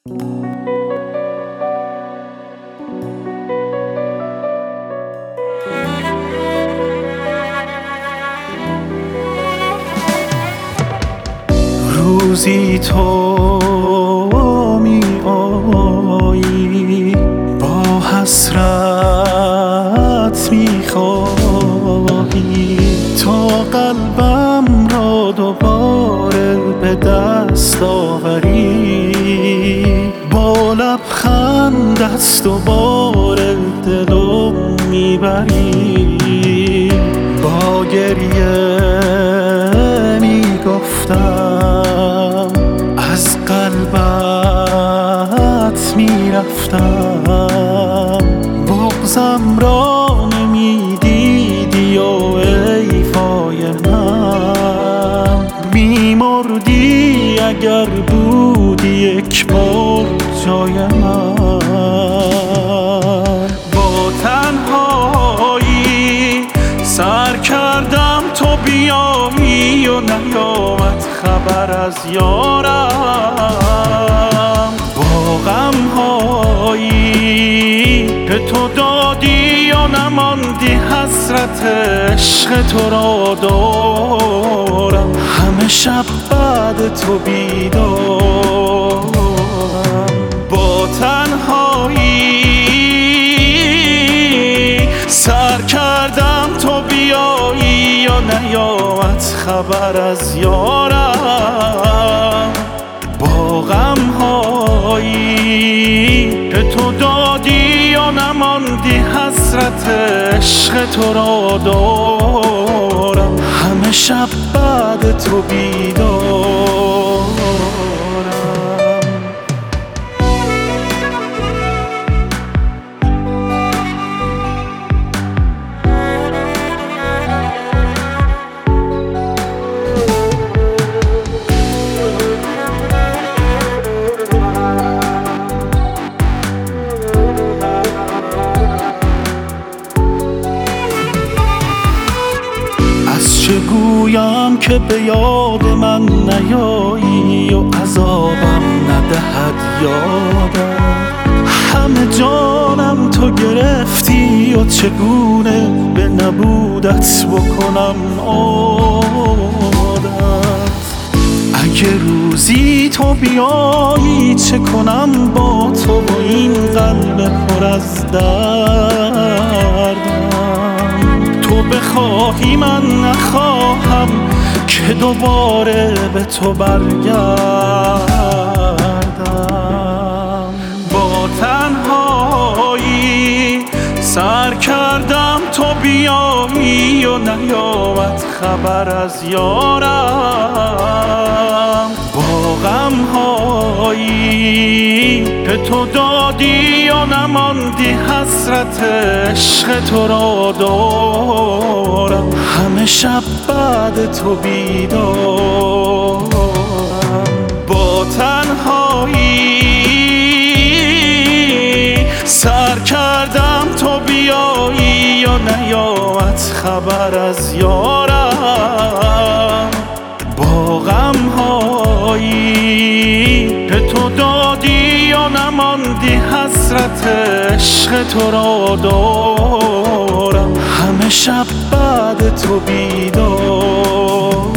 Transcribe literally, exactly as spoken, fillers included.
روزی تو می آیی با حسرت می خواهی تا قلبم را دوباره به دست آوری، با لبخندت دوباره دلو میبری. با گریه می گفتم از قلبت می رفتم، بغضم را نمی دیدی و ای فای من می مردی اگر بودی یک بار جای من. با تنهایی سر کردم تو بیایی و نیامد خبر از یارم، با غمهایی که تو دادی و نماندی حسرت عشق تو را دارم، همه شب بعد تو بیدارم. با تنهایی سر کردم تو بیایی و نیامد خبر از یارم، با غمهایی که تو دادی و نماندی حسرت عشق تو را دارم، همه شب بعد تو بیدارم. چه گویم که به یاد من نیایی و عذابم ندهد یادم، همه جانم تو گرفتی و چگونه به نبودت بکنم عادت. اگه روزی تو بیایی چه کنم با تو و این قلب پر از دردم، تو بخواهی من نخواهم که دوباره به تو برگردم. با تنهایی سر کردم تو بیایی و نیامد خبر از یارم، با غمهایی که تو دادی و نماندی حسرت عشق تو را دارم، همه شب بعد تو بیدارم. با تنهایی سر کردم تو بیایی و نیامد خبر از یارم، با غمهایی که تو دادی و نماندی حسرت عشق تو را دارم، همه شب بعد تو بیدارم.